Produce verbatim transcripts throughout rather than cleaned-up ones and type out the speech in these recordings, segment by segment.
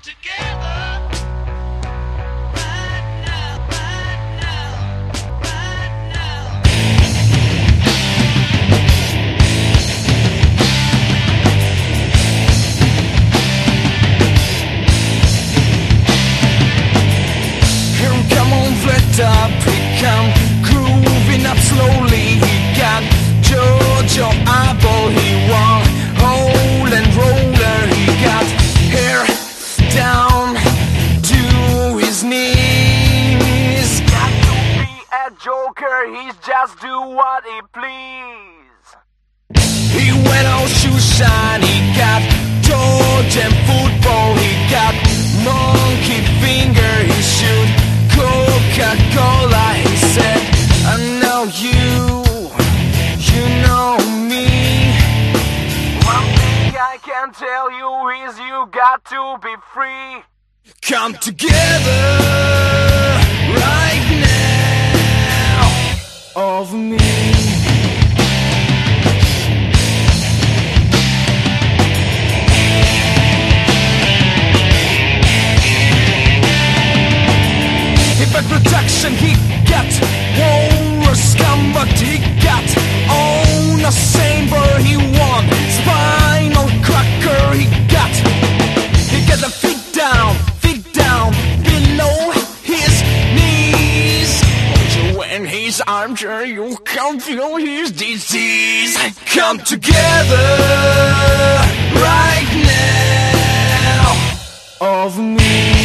Up, he come grooving up slowly. He got Jojo eyeball, he won hole and roller. He got hair down to his knees. Got to be a joker, he's just do what he please. He went on shoe shine, he got George and football. He got monkey finger, he shoot Coca-Cola. He said, I know you, you know me. One thing I can tell you is you got to be free. Come together right now over me. Protection, he got horror scum, but he got on a saber. He won spinal cracker. He got, he got the feet down, feet down below his knees. So when he's armchair, you can feel his disease. Come together right now over me.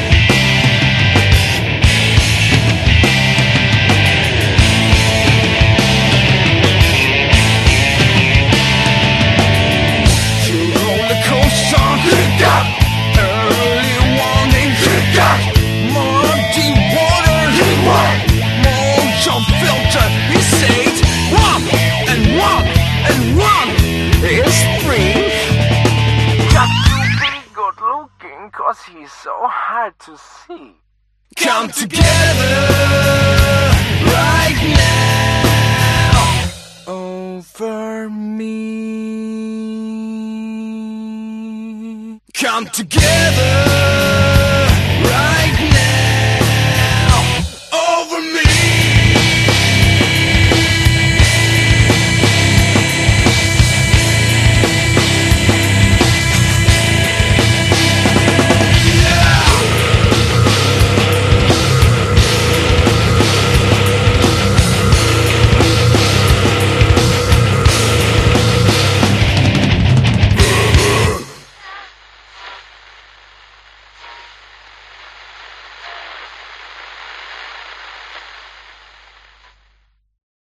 Cause he's so hard to see. Come together right now over me. Come together right